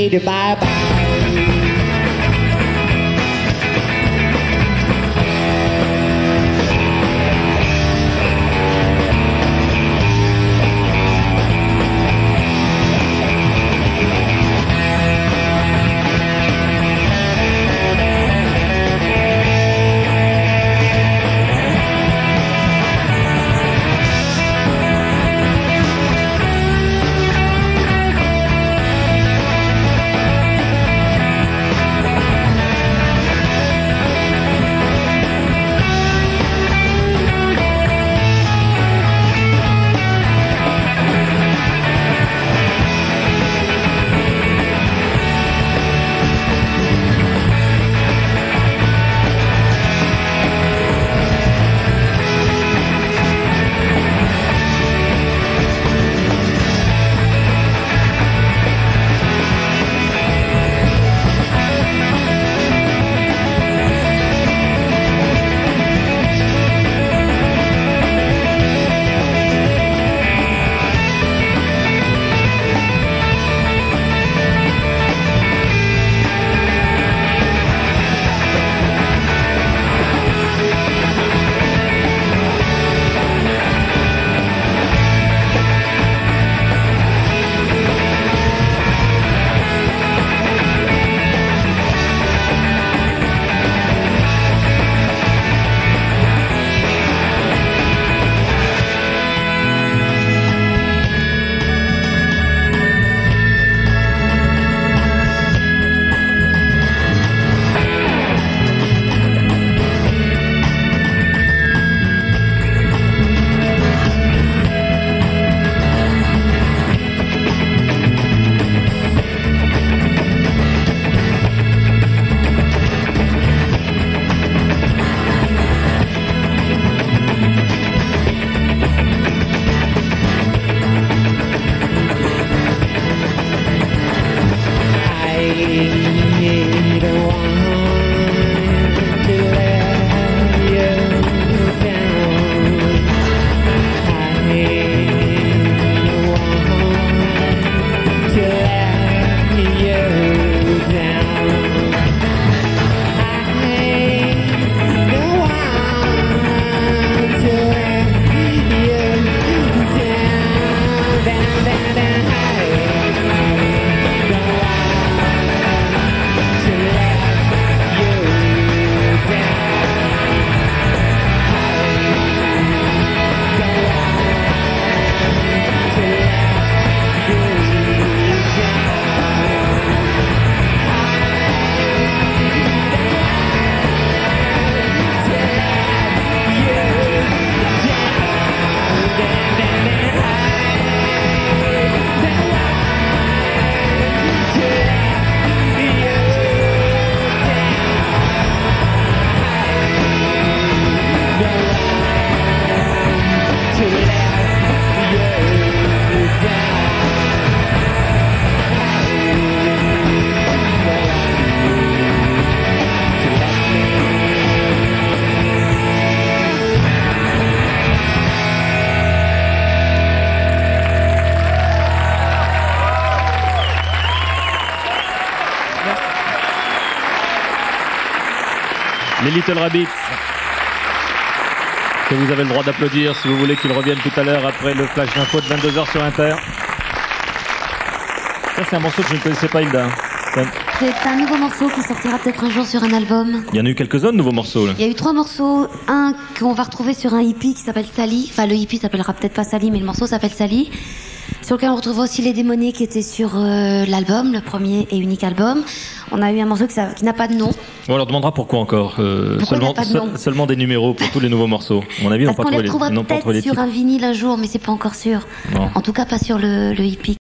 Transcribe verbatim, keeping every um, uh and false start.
say bye-bye. Les Little Rabbits, que vous avez le droit d'applaudir si vous voulez qu'ils reviennent tout à l'heure après le flash d'info de vingt-deux heures sur Inter. Ça, c'est un morceau que je ne connaissais pas, Hilda. C'est un nouveau morceau qui sortira peut-être un jour sur un album. Il y en a eu quelques-uns de nouveaux morceaux, là. Il y a eu trois morceaux. Un qu'on va retrouver sur un hippie qui s'appelle Sally. Enfin, le hippie s'appellera peut-être pas Sally, mais le morceau s'appelle Sally. Sur lequel on retrouvera aussi Les Démonies qui étaient sur euh, l'album, le premier et unique album. On a eu un morceau qui, ça, qui n'a pas de nom. On leur demandera pourquoi encore. Euh, pourquoi seulement, pas de nom se, seulement des numéros pour tous les nouveaux morceaux. À mon avis, Parce on qu'on les retrouvera peut-être les, sur un vinyle un jour, mais c'est pas encore sûr. Non. En tout cas, pas sur le, le hippie.